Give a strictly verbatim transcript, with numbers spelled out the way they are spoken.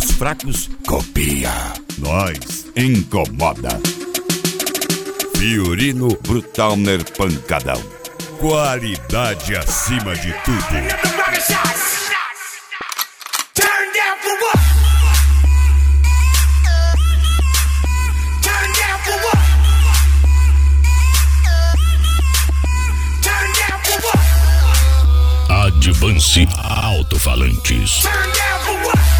Os fracos copia, nós incomoda. Fiorino Brutalner Pancadão. Qualidade acima de tudo. Advance Alto-Falantes.